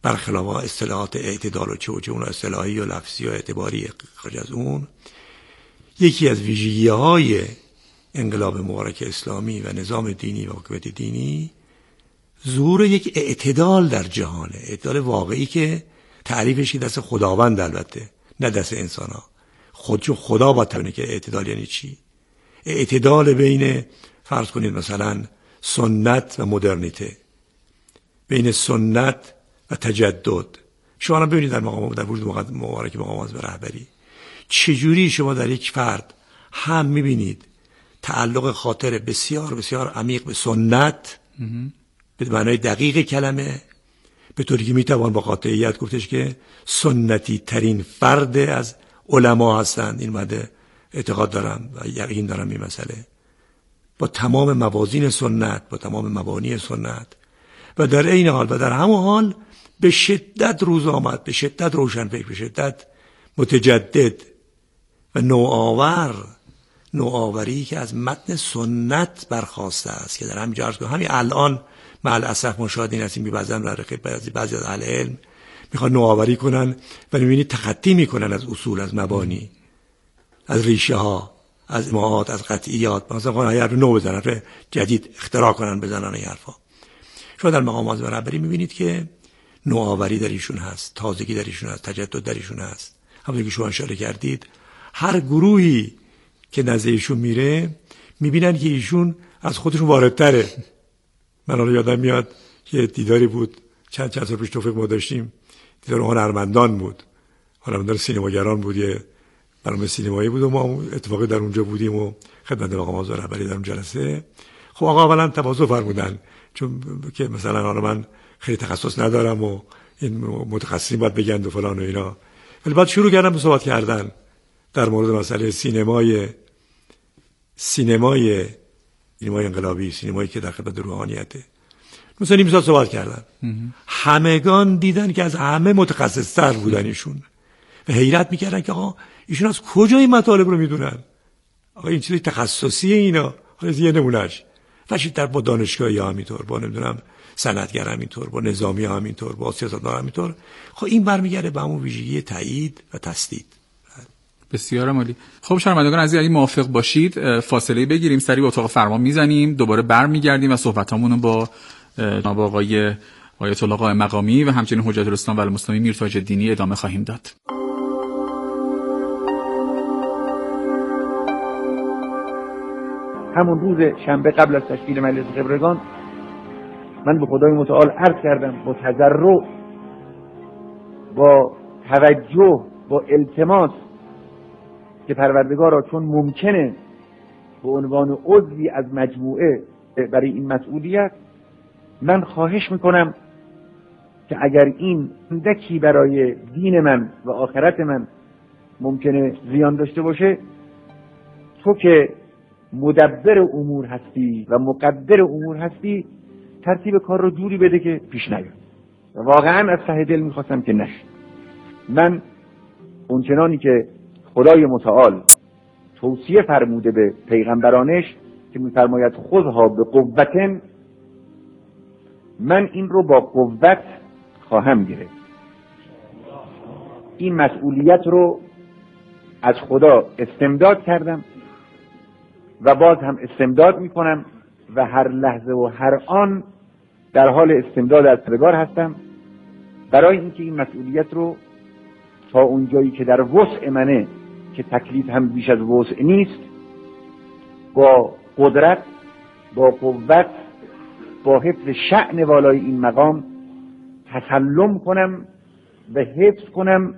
برخلاف اصطلاحات اعتدال و چه اون اصطلاحی و لفظی و اعتباری خارج از اون، یکی از ویژگی‌های انقلاب مبارک اسلامی و نظام دینی و حکومت دینی ظهور یک اعتدال در جهانه، اعتدال واقعی که تعریفش دست خداوند، البته نه دست انسان‌ها. چون خدا باید تبینه که اعتدال یعنی چی. اعتدال بین فرض کنید مثلا سنت و مدرنیته، بین سنت و تجدد. شما الان ببینید در وجود مبارک مقام معظم رهبری چجوری شما در یک فرد هم میبینید تعلق خاطر بسیار بسیار عمیق به سنت به معنای دقیق کلمه، به طوری که میتوان با قاطعیت گفتش که سنتی ترین فرد از علما هستند. این مده اعتقاد دارم و یقین دارم این مسئله، با تمام موازین سنت، با تمام مبانی سنت، و در این حال و در همون حال به شدت روز آمد، به شدت روشنفکر، به شدت متجدد و نوآوری که از متن سنت برخواسته است، که در همین جا همین الان مع الاسف مشاهدین هستیم. بعضی از اهل علم میخوان نوآوری کنن و میبینید تخطی میکنن از اصول، از مبانی، از ریشه ها، از معاد، از قطعیات. مثلا خواهن حرف نو بزنن، حرف جدید اختراع کنن، بزنن این حرفا. شما در مقام معظم رهبری میبینید که نوآوری در ایشون هست، تازگی در ایشون هست، تجدد در ایشون هست. همونطور که شما اشاره کردید، هر گروهی که نزد ایشون میره میبینن که ایشون از خودشون واردتره. من حالا یادم میاد که دیداری بود چند سال پیش توفیق ما داشتیم، دیدار هنرمندان بود، هنرمندان سینماگران بود، یه برنامه سینمایی بود و ما اتفاقی در اونجا بودیم و خدمت آقا معظم رهبری در اون جلسه. خب آقا اولا تواضع فرمودن، چون که مثلا حالا من خیلی تخصص ندارم و این متخصصین باید بگن و فلان و اینا، ولی بعد شروع کردم به صحبت کردن در مورد مسئله سینمای انقلابی، سینمایی که در خدمت روحانیته. مثلا نیم ساعت صحبت کردن، همگان دیدن که از همه متخصص‌تر بودن ایشون و حیرت میکردن که آقا ایشون از کجا این مطالب رو میدونن؟ آقا این چیزی تخصصی اینا. حالا یه نمونهش در با دانشگاهی ها همینطور، با نمیدونم صنعتگر همینطور، با نظامی ها همینطور، با سیاستمدار همینطور. خب این برمیگرده به همون ویژگی تایید و تسدید. بسیار عالی. خب شنوندگان عزیز، اگه موافق باشید فاصله بگیریم، سری به اتاق فرمان میزنیم، دوباره برمیگردیم و صحبتامون رو با جناب آقای آیت الله قائم مقامی و همچنین حجت الاسلام و المسلمین میرتاج الدینی ادامه خواهیم داد. همون روز شنبه قبل از تشکیل مجلس خبرگان من به خدای متعال عرض کردم با تضرع، با توجه، با التماس که پروردگارا چون ممکنه به عنوان عضوی از مجموعه برای این مسئولیت، من خواهش میکنم که اگر این اندکی برای دین من و آخرت من ممکنه زیان داشته باشه، تو که مدبر امور هستی و مقدر امور هستی، ترتیب کار رو جوری بده که پیش نیاد. و واقعا از ته دل میخواستم که نشه. من اونچنانی که خدای متعال توصیه فرموده به پیغمبرانش که میفرماید خذها به قوة، من این رو با قوت خواهم گرفت. این مسئولیت رو از خدا استمداد کردم و باز هم استمداد میکنم و هر لحظه و هر آن در حال استمداد از پروردگار هستم، برای اینکه این مسئولیت رو تا اونجایی که در وسع منه، که تکلیف هم بیش از وسع نیست، با قدرت، با قوت، با حفظ شأن والای این مقام تسلم کنم و حفظ کنم.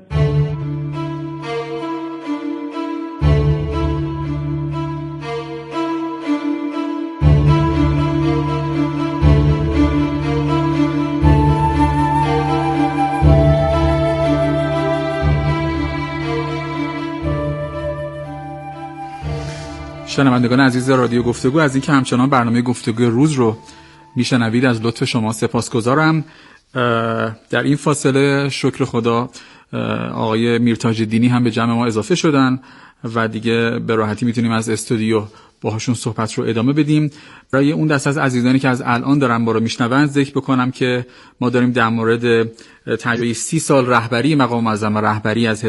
شنوندگان عزیز رادیو گفتگو، از اینکه همچنان برنامه گفتگو روز رو میشنوید از لطف شما سپاسگزارم. در این فاصله شکر خدا آقای میرتاج الدینی هم به جمع ما اضافه شدن و دیگه به راحتی میتونیم از استودیو باهاشون صحبت رو ادامه بدیم. برای اون دسته از عزیزانی که از الان دارن ما رو میشنون ذکر بکنم که ما داریم در مورد تجربه 30 سال رهبری مقام معظم رهبری از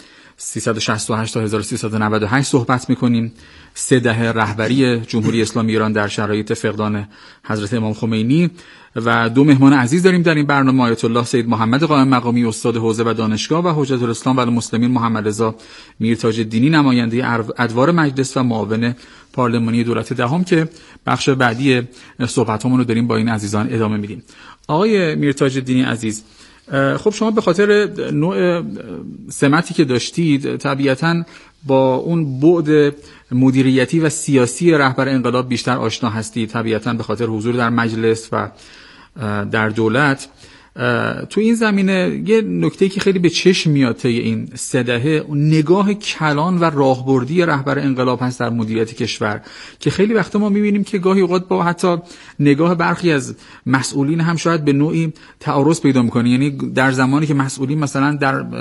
1368 تا 1398 صحبت می‌کنیم. 3 دهه رهبری جمهوری اسلامی ایران در شرایط فقدان حضرت امام خمینی و 2 مهمان عزیز داریم در این برنامه: آیت الله سید محمد قائم مقامی استاد حوزه و دانشگاه و حجت الاسلام و المسلمین محمد رضا میرتاج الدینی نماینده ادوار مجلس و معاون پارلمانی دولت دهم که بخش بعدی صحبتامون رو داریم با این عزیزان ادامه میدیم. آقای میرتاج الدینی عزیز، خب شما به خاطر نوع سمتی که داشتید طبیعتاً با اون بعد مدیریتی و سیاسی رهبر انقلاب بیشتر آشنا هستید، طبیعتاً به خاطر حضور در مجلس و در دولت. تو این زمینه یه نکته که خیلی به چشم میاد طی این 3 دهه نگاه کلان و راهبردی رهبر انقلاب هست در مدیریت کشور که خیلی وقتا ما میبینیم که گاهی اوقات با حتی نگاه برخی از مسئولین هم شاید به نوعی تعارض پیدا میکنه. یعنی در زمانی که مسئولین مثلا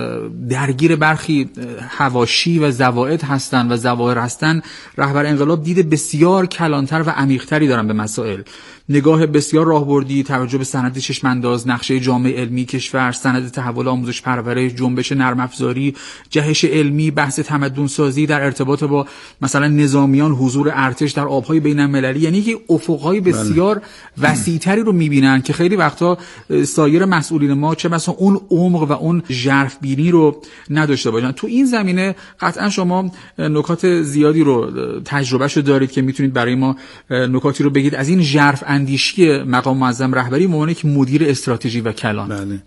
درگیر برخی حواشی و زوائد هستن و ظواهر هستن، رهبر انقلاب دید بسیار کلانتر و عمیق‌تری دارن به مسائل، نگاه بسیار راهبردی، توجه به سند چشم‌انداز، نقشه جامعه علمی کشور، سند تحول آموزش پرورش، جنبش نرم افزاری، جهش علمی، بحث تمدن سازی در ارتباط با مثلا نظامیان، حضور ارتش در آب‌های بین‌المللی. یعنی که افق‌های بسیار وسیع‌تری رو می‌بینن که خیلی وقتا سایر مسئولین ما چه مثلا اون عمق و اون ژرف بینی رو نداشته باشن. تو این زمینه قطعا شما نکات زیادی رو تجربهشو دارید که میتونید برای ما نکاتی رو بگید از این ژرف اندیشی مقام معظم رهبری به عنوان یک مدیر استراتژی و کلان. بله،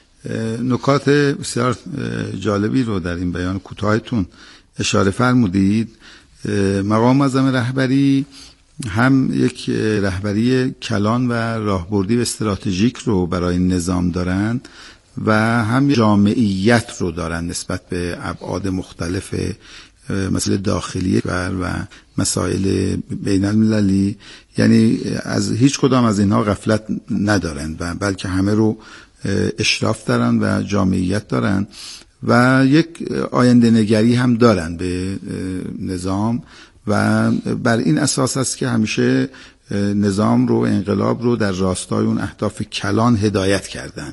نکات بسیار جالبی رو در این بیان کوتاهتون اشاره فرمودید. مقام معظم رهبری هم یک رهبری کلان و راهبردی و استراتژیک رو برای نظام دارن و هم جامعیت رو دارن نسبت به ابعاد مختلف مسائل داخلی و مسائل بین المللی. یعنی از هیچ کدام از اینها غفلت ندارن و بلکه همه رو اشراف دارن و جامعیت دارن و یک آینده نگری هم دارن به نظام و بر این اساس است که همیشه نظام رو، انقلاب رو در راستای اون اهداف کلان هدایت کردن.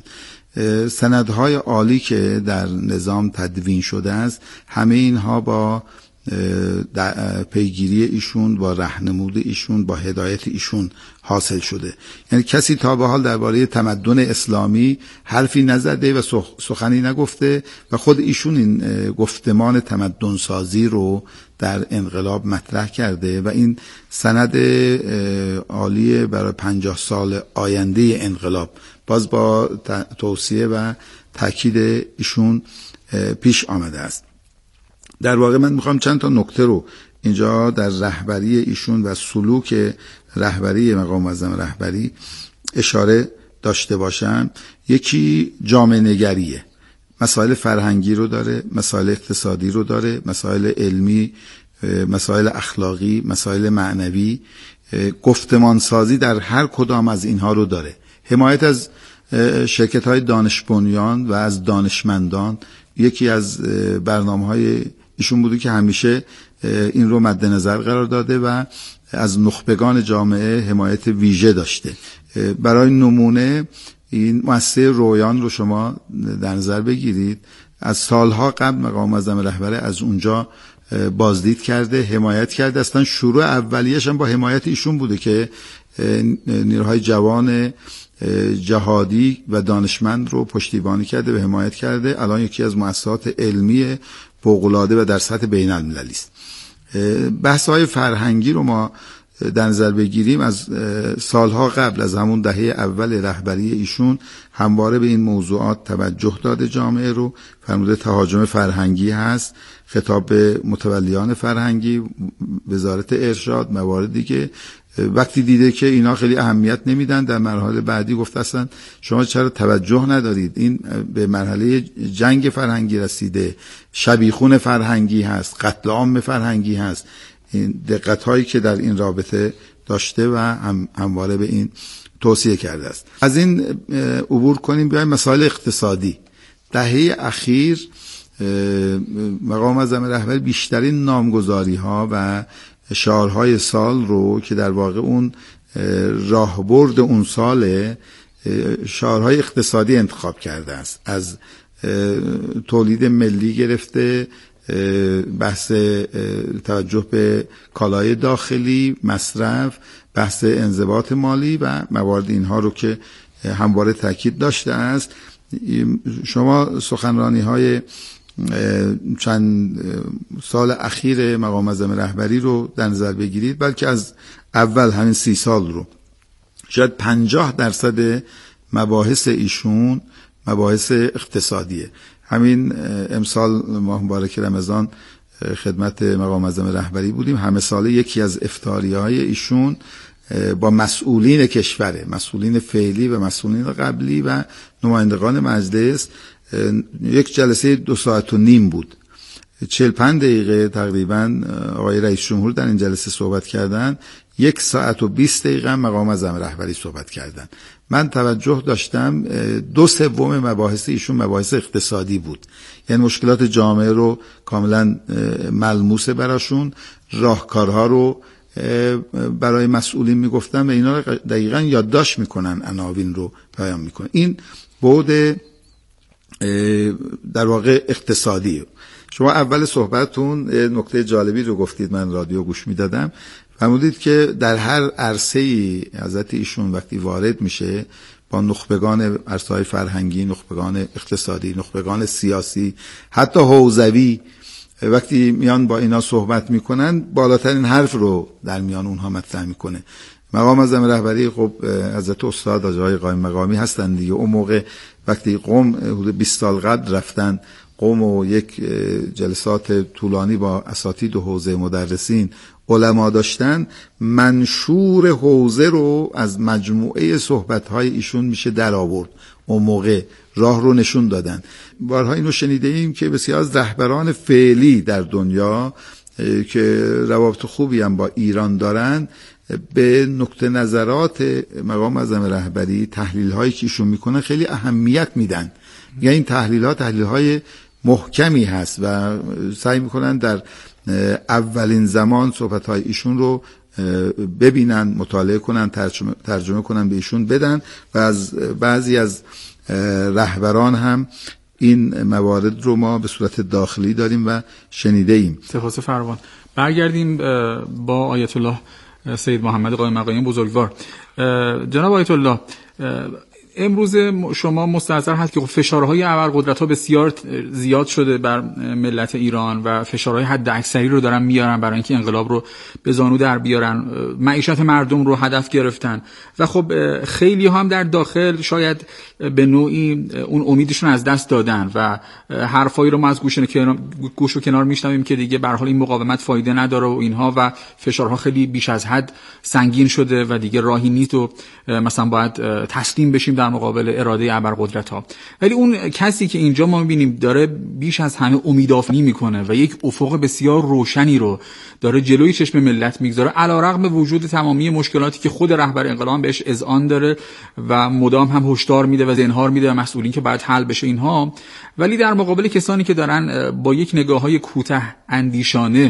سندهای عالی که در نظام تدوین شده است همه اینها با پیگیری ایشون، با راهنمود ایشون، با هدایت ایشون حاصل شده. یعنی کسی تا به حال درباره تمدن اسلامی حرفی نزده و سخنی نگفته و خود ایشون این گفتمان تمدن سازی رو در انقلاب مطرح کرده و این سند عالی برای 50 سال آینده انقلاب باز با توصیه و تاکید ایشون پیش آمده است. در واقع من میخوام چند تا نکته رو اینجا در رهبری ایشون و سلوک رهبری مقام معظم رهبری اشاره داشته باشم. یکی جامعه نگریه، مسائل فرهنگی رو داره، مسائل اقتصادی رو داره، مسائل علمی، مسائل اخلاقی، مسائل معنوی، گفتمان سازی در هر کدام از اینها رو داره. حمایت از شرکت‌های دانش بنیان و از دانشمندان یکی از برنامه‌های ایشون بوده که همیشه این رو مد نظر قرار داده و از نخبگان جامعه حمایت ویژه داشته. برای نمونه این مؤسسه رویان رو شما در نظر بگیرید، از سالها قبل مقام معظم رهبری از اونجا بازدید کرده، حمایت کرده. اصلا شروع اولیه‌اش هم با حمایت ایشون بوده که نیروهای جوان جهادی و دانشمند رو پشتیبانی کرده و حمایت کرده. الان یکی از مؤسسات علمی فوق‌العاده و در سطح بین المللی است. بحث‌های فرهنگی رو ما در نظر بگیریم، از سالها قبل از همون دهه اول رهبری ایشون همواره به این موضوعات توجه داده جامعه رو. فرموده تهاجم فرهنگی هست، خطاب به متولیان فرهنگی، وزارت ارشاد، مواردی که وقتی دیده که اینا خیلی اهمیت نمیدن در مرحله بعدی گفته اصلا شما چرا توجه ندارید، این به مرحله جنگ فرهنگی رسیده، شبیخون فرهنگی هست، قتل عام فرهنگی هست. این دقت هایی که در این رابطه داشته و همواره به این توصیه کرده است. از این عبور کنیم بیایم مسائل اقتصادی. دهه اخیر مقام معظم رهبری بیشترین نامگذاری ها و شعارهای سال رو که در واقع اون راهبرد اون ساله شعارهای اقتصادی انتخاب کرده است، از تولید ملی گرفته، بحث توجه به کالای داخلی، مصرف، بحث انضباط مالی و موارد اینها رو که همواره تاکید داشته است. شما سخنرانی های چند سال اخیر مقام معظم رهبری رو در نظر بگیرید، بلکه از اول همین 30 سال رو، شاید 50% مباحث ایشون مباحث اقتصادیه. همین امسال ماه مبارک رمضان خدمت مقام معظم رهبری بودیم، همه ساله یکی از افطاری‌های ایشون با مسئولین کشوره، مسئولین فعلی و مسئولین قبلی و نمایندگان مجلس، یک جلسه 2.5 ساعت بود. 45 دقیقه تقریبا آقای رئیس جمهور در این جلسه صحبت کردن، 1 ساعت و 20 دقیقه مقام معظم رهبری صحبت کردن. من توجه داشتم 2/3 مباحث ایشون مباحث اقتصادی بود، یعنی مشکلات جامعه رو کاملا ملموس براشون، راهکارها رو برای مسئولین میگفتن و اینا رو دقیقا یادداشت میکنن، عناوین رو بیان میکنن. این بعد در واقع اقتصادی. شما اول صحبتتون نکته جالبی رو گفتید، من رادیو گوش میدادم، فرمودید که در هر عرصه‌ای حضرت ایشون وقتی وارد میشه با نخبگان عرصه‌های فرهنگی، نخبگان اقتصادی، نخبگان سیاسی، حتی حوزوی، وقتی میان با اینا صحبت میکنن بالاترین حرف رو در میان اونها مطرح میکنه. مقام معظم رهبری خب حضرت استاد آقای قائم مقامی هستن دیگه. اون موقع وقتی قم حدود 20 سال قبل رفتن قم و یک جلسات طولانی با اساتید و حوزه مدرسین علما داشتن، منشور حوزه رو از مجموعه صحبت‌های ایشون میشه در آورد. اون موقع راه رو نشون دادن. بارها اینو شنیده ایم که بسیار از رهبران فعلی در دنیا که روابط خوبی هم با ایران دارن به نقطه نظرات مقام معظم رهبری، تحلیل هایی که ایشون میکنه خیلی اهمیت میدن. یعنی این تحلیل ها تحلیل های محکمی هست و سعی میکنن در اولین زمان صحبت های ایشون رو ببینن، مطالعه کنن، ترجمه کنن به ایشون بدن و از بعضی از رهبران هم این موارد رو ما به صورت داخلی داریم و شنیده ایم. سپاس فراوان. برگردیم با آیت الله سید محمد قائم مقامی بزرگوار. جناب آیت الله، امروز شما مستحضر هست که فشارهای ابرقدرت‌ها بسیار زیاد شده بر ملت ایران و فشارهای حد اکثری رو دارن میارن برای اینکه انقلاب رو به زانو در بیارن، معیشت مردم رو هدف گرفتن و خب خیلی هم در داخل شاید به نوعی اون امیدشون از دست دادن و حرفایی رو ما از گوش و کنار میشنویم که دیگه به هر حال این مقاومت فایده نداره و اینها و فشارها خیلی بیش از حد سنگین شده و دیگه راهی نیست و مثلا باید تسلیم بشیم در مقابل اراده ابرقدرت‌ها. ولی اون کسی که اینجا ما می‌بینیم داره بیش از همه امیدآفرینی میکنه و یک افق بسیار روشنی رو داره جلوی چشم ملت میگذاره، علیرغم وجود تمامی مشکلاتی که خود رهبر انقلاب بهش اذعان داره و مدام هم هشدار میده و زنهار میده و مسئولین که باید حل بشه اینها. ولی در مقابل کسانی که دارن با یک نگاه‌های کوته اندیشانه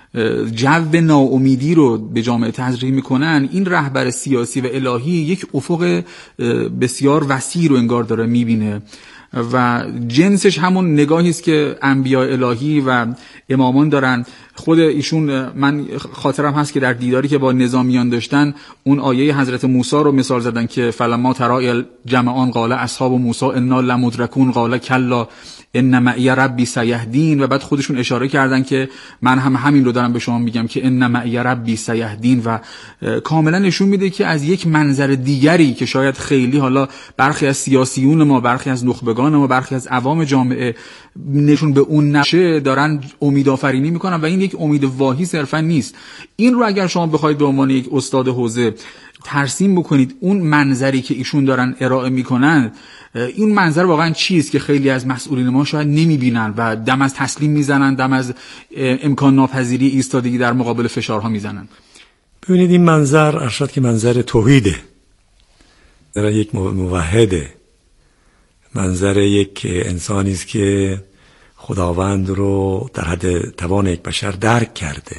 جو ناامیدی رو به جامعه تزریق میکنن، این رهبر سیاسی و الهی یک افق بسیار وسیع رو انگار داره میبینه و جنسش همون نگاهی است که انبیاء الهی و امامان دارن. خود ایشون، من خاطرم هست که در دیداری که با نظامیان داشتن اون آیه حضرت موسی رو مثال زدن که فلما تراءی الجمعان قال اصحاب موسی انا لمدرکون قال کلا ان معی ربی سیهدین، و بعد خودشون اشاره کردن که من هم همین رو دارم به شما میگم که ان معی ربی سیهدین و کاملا نشون میده که از یک منظر دیگری که شاید خیلی حالا برخی از سیاسیون ما، برخی از نخبگان ما، برخی از عوام جامعه نشون به اون نشه دارن امیدآفرینی میکنن و این یک امید واهی صرفا نیست. این رو اگر شما بخواید به عنوان یک استاد حوزه ترسیم بکنید، اون منظری که ایشون دارن ارائه میکنن، این منظر واقعا چیست که خیلی از مسئولین ما شاید نمیبینن و دم از تسلیم میزنن، دم از امکان ناپذیری ایستادگی در مقابل فشارها میزنن؟ ببینید این منظر ارشد که منظر توحیده، منظر یک موحده، منظر یک انسانی است که خداوند رو در حد توان یک بشر درک کرده،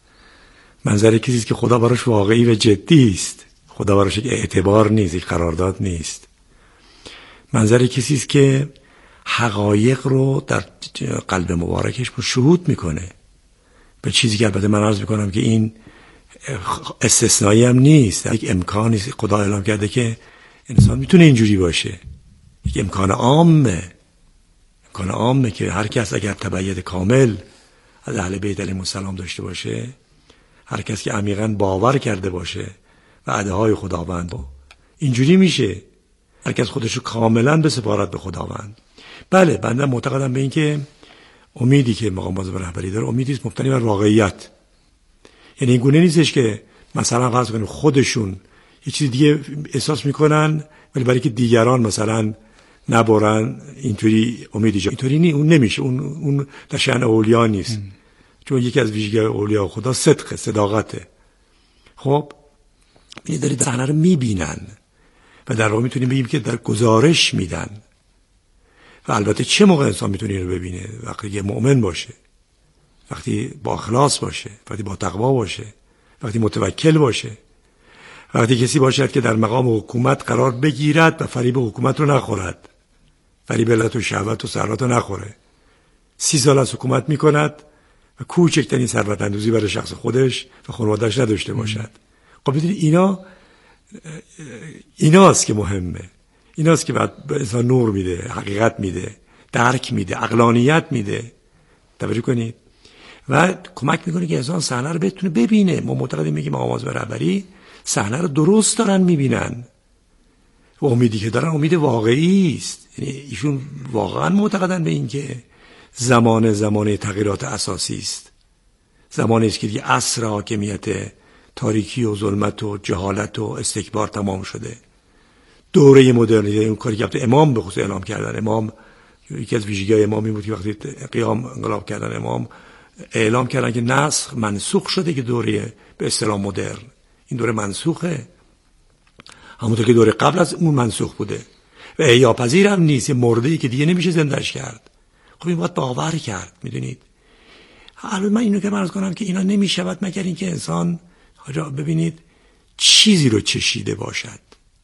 منظر کسی است که خدا براش واقعی و جدی است، خدا براش یک اعتبار نیست، یک قرارداد نیست. منظر کسی است که حقایق رو در قلب مبارکش شهود میکنه به چیزی که البته من عرض میکنم که این استثنایی هم نیست، یک امکانی خدا اعلام کرده که انسان میتونه اینجوری باشه، یک امکان عامه که هر کس اگر تبعیت کامل از اهل بیت علیهم السلام داشته باشه، هر کس که عمیقاً باور کرده باشه وعده های خداوند، اینجوری میشه. هر کس خودشو کاملا بسپارد به خداوند. بله، بنده معتقدم به این که امیدی که مقام معظم رهبری داره امیدی است مبتنی بر واقعیت. یعنی این گونه نیستش که مثلا فرض کنیم خودشون یه چیز دیگه احساس میکنن ولی برای که دیگران مثلا نبرن اینطوری امید ایجاد، اینطوری نیست، اون نمیشه، اون در شأن اولیا نیست. چون یکی از ویژگی اولیا خدا صداقته. خب این داری صحنه رو میبینن و در واقع میتونیم بگیم که در گزارش میدن. و البته چه موقع انسان میتونه این رو ببینه؟ وقتی که مؤمن باشه، وقتی با اخلاص باشه، وقتی با تقوا باشه، وقتی متوکل باشه، وقتی کسی باشد که در مقام حکومت قرار بگیرد و فریب حکومت رو نخورد، فریب علت و شهوت و ثروت رو نخوره. 30 سال از حکومت میکند و کوچکترین ثروت اندوزی برای شخص خودش و خانواده‌اش نداشته باشد. خب میدونی ایناست که مهمه، ایناست که بعد به انسان نور میده، حقیقت میده، درک میده، عقلانیت میده. توجه کنید و کمک میکنه که انسان صحنه رو بتونه ببینه. ما معتقدیم میگیم مقام معظم رهبری صحنه رو درست دارن میبینن و امیدی که دارن امید واقعی است. یعنی ایشون واقعا معتقدن به این که زمان تغییرات اساسی است، زمانی است که دیگه عصر حاکمیت تاریکی و ظلمت و جهالت و استکبار تمام شده. دوره مدرنیته، اون کاری که امام به خصوص اعلام کردن، امام یکی از ویژگی‌های امامی بود که وقتی قیام انقلاب کردن امام اعلام کردن که نسخ منسوخ شده، که دوره به اصطلاح مدرن این دوره منسوخه، همونطور که دوره قبل از اون منسوخ بوده و احیا پذیر هم نیست، مرده‌ای که دیگه نمیشه زندهش کرد. خب این باید باور کرد. میدونید الان من اینو که عرض کنم که اینا نمیشود مگر اینکه انسان ببینید چیزی رو چشیده باشد.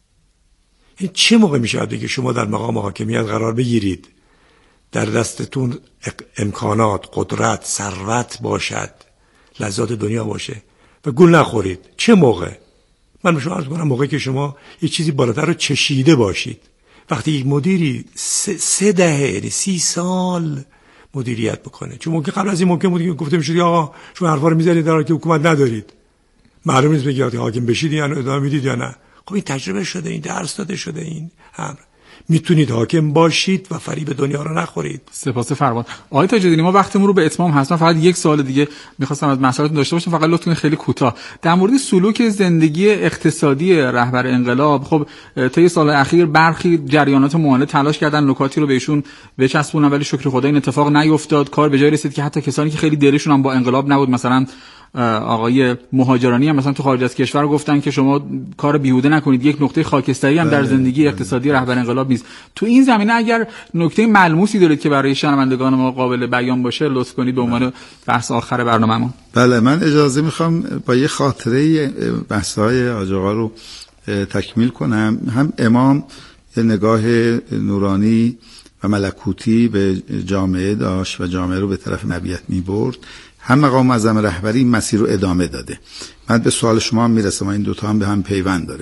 این چه موقع میشود که شما در مقام حاکمیت قرار بگیرید، در دستتون امکانات، قدرت، ثروت باشد، لذات دنیا باشه و گول نخورید؟ چه موقع؟ من به شما عرض کنم موقعی که شما یه چیزی بالاتر رو چشیده باشید. وقتی یک مدیری 3 دهه یعنی 30 سال مدیریت بکنه، چون ممکن قبل از این ممکن بود که گفته میشد آقا شما حرفا رو میذارید در حالی که حکومت ندارید، معلوم نیست بگید حاکم بشید یا ادامه میدید یا نه. خب این تجربه شده، این درس داده شده، این امر میتونید حاکم باشید و فریب دنیا رو نخورید. سپاس فرمان. آقای تاج‌الدینی، ما وقتمون رو به اتمام هست. من فقط یک سوال دیگه می‌خواستم از مسائلتون داشته باشم، فقط لطفاً خیلی کوتاه در مورد سلوک زندگی اقتصادی رهبر انقلاب. خب طی سال اخیر برخی جریانات معاند تلاش کردن نکاتی رو بهشون بچسبونن، ولی شکر خدا این اتفاق نیفتاد. کار به جای رسید که حتی کسانی که خیلی دلشون هم با انقلاب نبود، مثلا آقای مهاجرانی هم مثلا تو خارج از کشور گفتن که شما کار بیهوده نکنید، یک نقطه خاکستری هم در زندگی اقتصادی رهبر انقلاب نیست. تو این زمینه اگر نکته ملموسی دارید که برای شنوندگان ما قابل بیان باشه لطف کنید به عنوان بحث آخر برنامه‌مون. بله، من اجازه میخوام با یه خاطره بحث‌های حاج آقا رو تکمیل کنم. هم امام یه نگاه نورانی و ملکوتی به جامعه داشت و جامعه رو به طرف نبیت می‌برد، هم مقام معظم رهبری این مسیر رو ادامه داده. من به سوال شما هم میرسم، این دوتا هم به هم پیوند داره.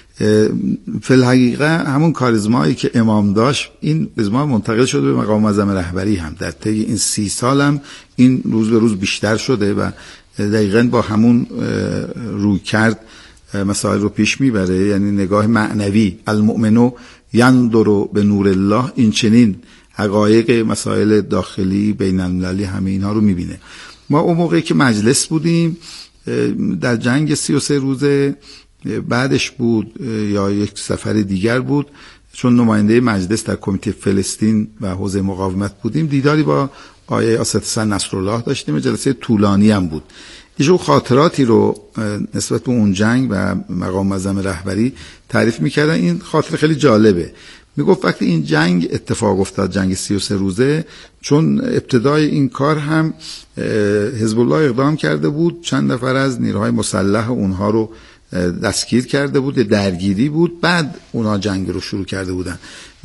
فی الحقیقه همون کاریزمایی که امام داشت، این کاریزما منتقل شده به مقام معظم رهبری هم. در طی این 30 سال هم این روز به روز بیشتر شده و دقیقاً با همون روی کرد مسائل رو پیش میبره. یعنی نگاه معنوی، المؤمنو ینظر به نور الله، این چنین حقایق مسائل داخلی بین المللی همه اینها رو میبینه. ما اون موقعی که مجلس بودیم در جنگ 33 روزه بعدش بود یا یک سفر دیگر بود، چون نماینده مجلس در کمیته فلسطین و حوزه مقاومت بودیم، دیداری با آقای اسدحسن نصرالله داشتیم. جلسه طولانی هم بود. ایشون خاطراتی رو نسبت به اون جنگ و مقام معظم رهبری تعریف میکردن. این خاطره خیلی جالبه. میگفت وقتی این جنگ اتفاق افتاد، جنگ 33 روزه، چون ابتدای این کار هم حزب الله اقدام کرده بود، چند نفر از نیروهای مسلح اونها رو دستگیر کرده بود، درگیری بود، بعد اونها جنگ رو شروع کرده بودن.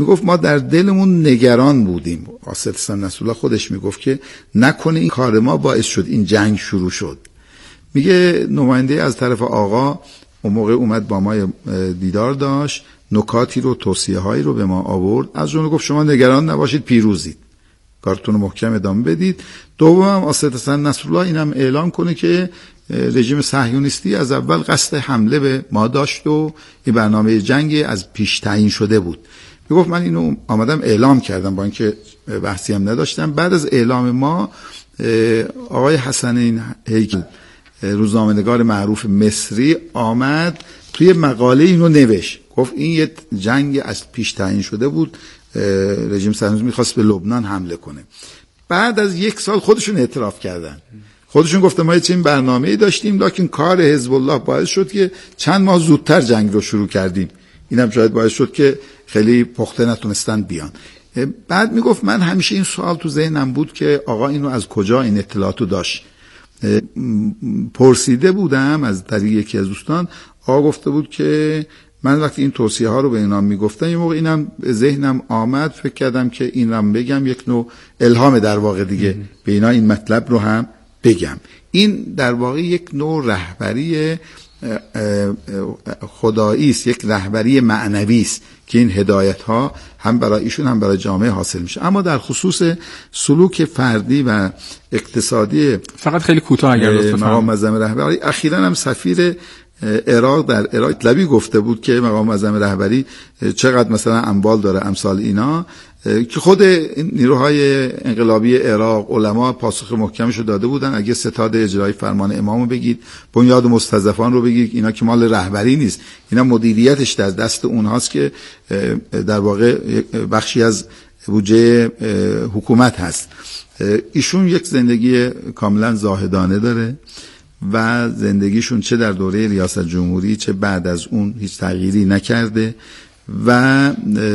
میگفت ما در دلمون نگران بودیم. قاصد حسن نصرالله خودش میگفت که نکنه این کار ما باعث شد این جنگ شروع شد. میگه نماینده از طرف آقا اون موقع اومد با ما دیدار داشت، نکاتی رو، توصیه هایی رو به ما آورد، از جمله گفت شما نگران نباشید، پیروزید، کارتون محکم ادامه بدید. دوم قاصد حسن نصرالله اینم اعلام کنه که رژیم صهیونیستی از اول قصد حمله به ما داشت و این برنامه جنگ از پیش تعیین شده بود. میگفت من اینو آمدم اعلام کردم با اینکه بحثی هم نداشتم. بعد از اعلام ما آقای حسن هیکل روزنامه‌نگار معروف مصری آمد توی مقاله اینو نوشت، گفت این یه جنگ از پیش تعیین شده بود، رژیم صهیونیستی میخواست به لبنان حمله کنه. بعد از 1 سال خودشون اعتراف کردن، خودشون گفتن ما چه این برنامه‌ای داشتیم، لکن کار حزب الله باعث شد که چند ماه زودتر جنگ رو شروع کردیم. اینم شاید باعث شد که خیلی پخته نتونستن بیان. بعد میگفت من همیشه این سوال تو ذهنم بود که آقا اینو از کجا این اطلاعاتو داشت. پرسیده بودم از طریق یکی از دوستان، آقا گفته بود که من وقتی این توصیه ها رو به اینا میگفتم یه موقع اینم ذهنم آمد، فکر کردم که این رو بگم، یک نوع الهام در واقع دیگه به اینا این مطلب رو هم بگم. این در واقع یک نوع رهبری خدایی است، یک رهبری معنوی است که این هدایت ها هم برای ایشون هم برای جامعه حاصل میشه. اما در خصوص سلوک فردی و اقتصادی فقط خیلی کوتاه اگر لطفا مقام معظم رهبری، اخیراً هم سفیر عراق در عراق طلبی گفته بود که مقام معظم رهبری چقدر مثلا اموال داره، امثال اینا، که خود نیروهای انقلابی عراق علما پاسخ محکمش رو داده بودن. اگه ستاد اجرایی فرمان امامو بگید، بنیاد مستضعفان رو بگید، اینا که مال رهبری نیست، اینا مدیریتش در دست اونهاست که در واقع بخشی از بودجه حکومت هست. ایشون یک زندگی کاملا زاهدانه داره و زندگیشون چه در دوره ریاست جمهوری چه بعد از اون هیچ تغییری نکرده و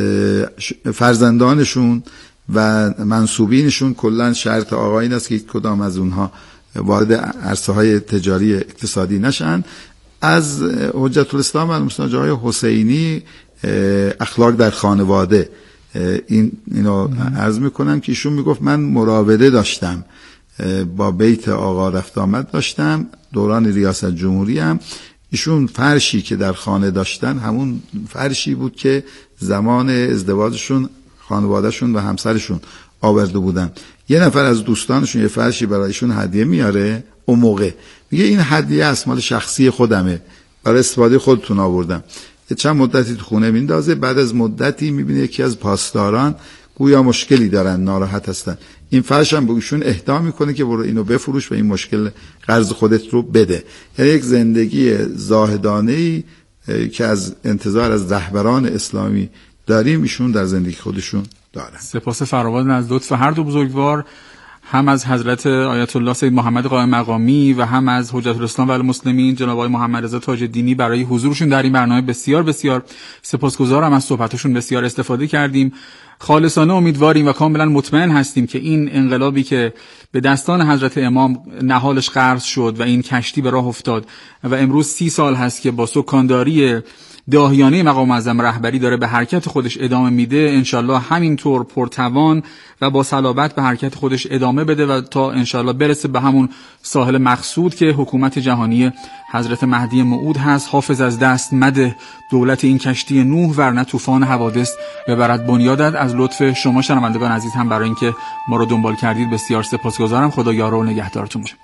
فرزندانشون و منسوبینشون کلا شرط آقا این است که کدام از اونها وارد عرصه های تجاری اقتصادی نشن. از حجت الاسلام المسلمین آقای حسینی اخلاق در خانواده اینو عرض میکنم که ایشون میگفت من مراوده داشتم با بیت آقا رفت آمد داشتم دوران ریاست جمهوری هم. ایشون فرشی که در خانه داشتن همون فرشی بود که زمان ازدواجشون خانوادهشون و همسرشون آورده بودن. یه نفر از دوستانشون یه فرشی برایشون هدیه میاره، اون موقع میگه این هدیه است، مال شخصی خودمه، برای استفاده خودتون آوردم. چند مدتی تو خونه میندازه، بعد از مدتی میبینه یکی از پاسداران گویا مشکلی دارن، ناراحت هستن، این فرش هم به ایشون اهدا میکنه که برو اینو بفروش و این مشکل قرض خودت رو بده. یعنی یک زندگی زاهدانه‌ای که از انتظار از رهبران اسلامی داریم ایشون در زندگی خودشون دارن. سپاس فراوان از لطف هر دو بزرگوار، هم از حضرت آیت الله سید محمد قائم مقامی و هم از حجت الاسلام و المسلمین جناب آقای محمد رضا تاج الدینی برای حضورشون در این برنامه. بسیار بسیار سپاسگزارم، از صحبتشون بسیار استفاده کردیم. خالصانه امیدواریم و کاملا مطمئن هستیم که این انقلابی که به دستان حضرت امام نهالش غرس شد و این کشتی به راه افتاد و امروز 30 سال هست که با سکانداری داهیانه مقام معظم رهبری داره به حرکت خودش ادامه میده، انشالله همینطور پرتوان و با صلابت به حرکت خودش ادامه بده و تا انشالله برسه به همون ساحل مقصود که حکومت جهانی حضرت مهدی موعود هست. حافظ از دست مده دولت این کشتی نوح، ورنه طوفان حوادث ببرد بنیادت. از لطف شما شنوندگان عزیز هم برای اینکه ما رو دنبال کردید بسیار سپاسگزارم. خدا یار و نگهدارتون باشه.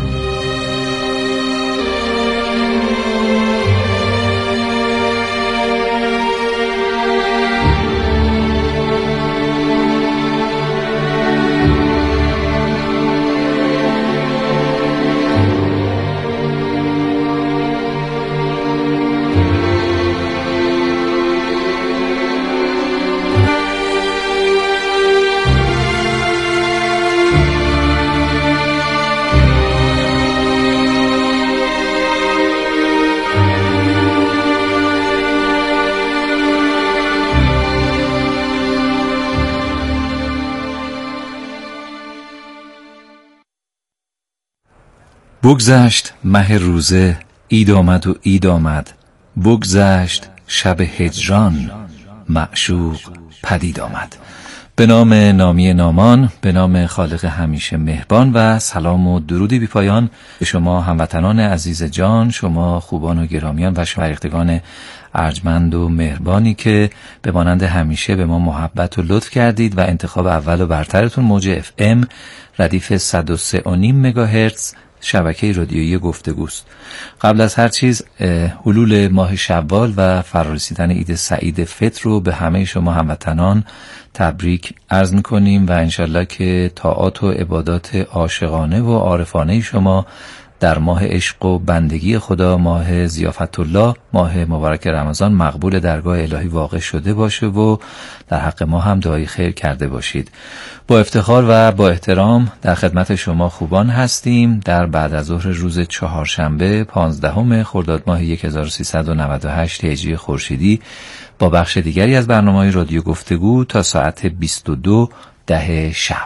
بگذشت مه روزه، عید آمد و عید آمد، بگذشت شب هجران، معشوق پدید آمد. به نام نامی نامان، به نام خالق همیشه مهربان و سلام و درودی بی پایان به شما هموطنان عزیز جان، شما خوبان و گرامیان و شایختگان ارجمند و مهربانی که به مانند همیشه به ما محبت و لطف کردید و انتخاب اول و برترتون موج FM ردیف 103.5 مگاهرتز شبکه رادیویی گفتگوست. قبل از هر چیز حلول ماه شوال و فرارسیدن عید سعید فطر رو به همه شما هموطنان تبریک عرض می‌کنیم و انشالله که طاعات و عبادات عاشقانه و عارفانه شما در ماه عشق و بندگی خدا، ماه ضیافت الله، ماه مبارک رمضان مقبول درگاه الهی واقع شده باشه و در حق ما هم دعای خیر کرده باشید. با افتخار و با احترام در خدمت شما خوبان هستیم در بعد از ظهر روز چهارشنبه 15 خرداد ماه 1398 هجری خورشیدی با بخش دیگری از برنامه‌های رادیو گفتگو تا ساعت 22:10 شب.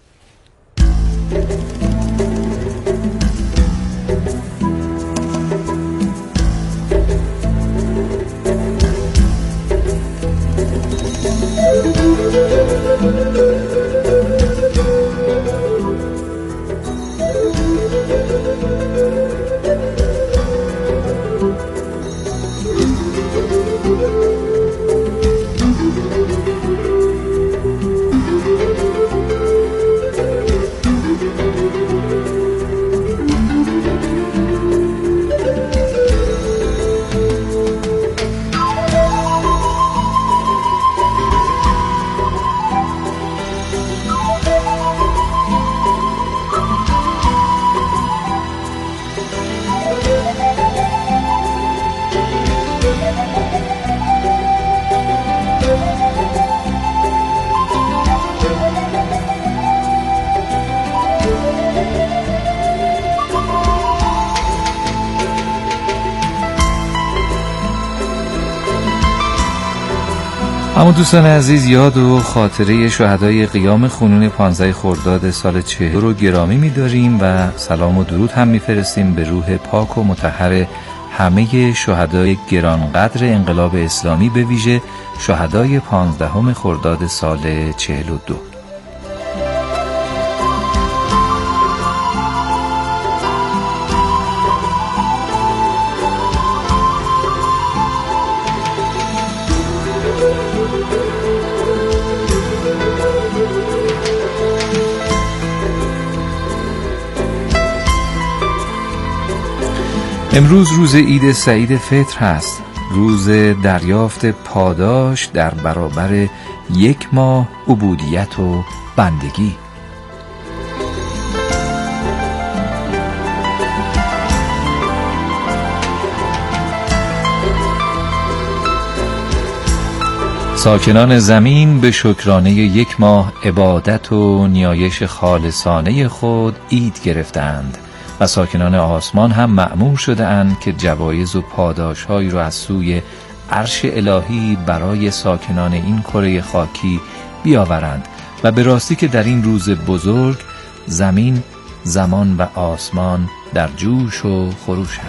اما دوستان عزیز، یاد و خاطره شهدای قیام خونین 15 خرداد سال 40 رو گرامی می‌داریم و سلام و درود هم می‌فرستیم به روح پاک و مطهر همه شهدای گرانقدر انقلاب اسلامی، به ویژه شهدای 15 خرداد سال 42. امروز روز عید سعید فطر هست، روز دریافت پاداش در برابر 1 ماه عبودیت و بندگی. ساکنان زمین به شکرانه 1 ماه عبادت و نیایش خالصانه خود عید گرفتند و ساکنان آسمان هم مأمور شده اند که جوایز و پاداش‌هایی را از سوی عرش الهی برای ساکنان این کره خاکی بیاورند و به راستی که در این روز بزرگ زمین، زمان و آسمان در جوش و خروشند.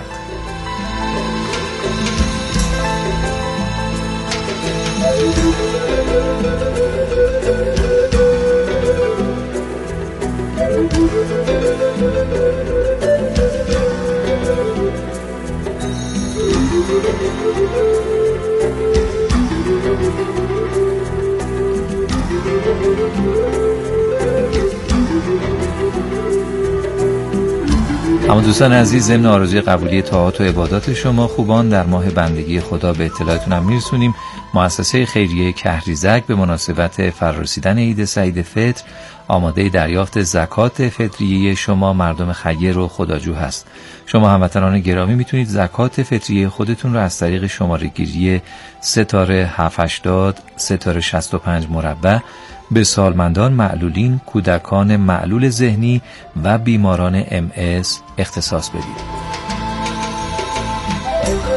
اما دوستان عزیز، ضمن آرزوی قبولی طاعات و عبادات شما خوبان در ماه بندگی خدا به اطلاعتون هم میرسونیم مؤسسه خیریه کهریزک به مناسبت فرارسیدن عید سعید فطر آماده دریافت زکات فطریه شما مردم خیر و خداجو هست. شما هموطنان گرامی میتونید زکات فطریه خودتون رو از طریق شماره گیری 3-780-365 مربع به سالمندان معلولین، کودکان معلول ذهنی و بیماران MS اختصاص بدید.